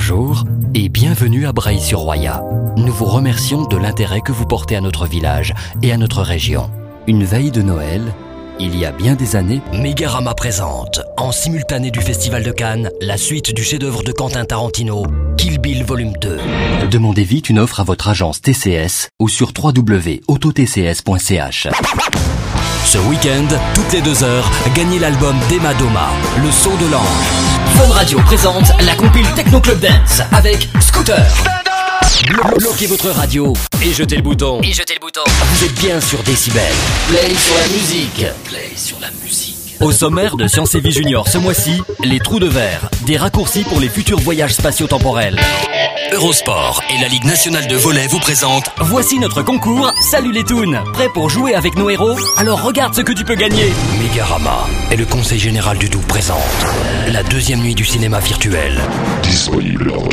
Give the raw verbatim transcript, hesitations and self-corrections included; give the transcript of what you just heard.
Bonjour et bienvenue à Breil-sur-Roya. Nous vous remercions de l'intérêt que vous portez à notre village et à notre région. Une veille de Noël, il y a bien des années, Mégarama présente, en simultané du Festival de Cannes, la suite du chef-d'œuvre de Quentin Tarantino, Kill Bill Volume deux. Demandez vite une offre à votre agence T C S ou sur w w w point auto t c s point c h. Ce week-end, toutes les deux heures, gagnez l'album d'Emma Doma, Le Saut de l'Ange. Fun Radio présente la compile Techno Club Dance avec Scooter. Blo- bloquez votre radio et jetez le bouton. Et jetez le bouton. Vous êtes bien sur Décibel. Play sur la musique. Play sur la musique. Au sommaire de Science et Vie Junior ce mois-ci, les trous de verre, des raccourcis pour les futurs voyages spatio-temporels. Eurosport et la Ligue nationale de volley vous présentent. Voici notre concours Salut les Toons. Prêt pour jouer avec nos héros? Alors regarde ce que tu peux gagner. Mégarama et le Conseil Général du Doubs présente la deuxième nuit du cinéma virtuel. Disponible en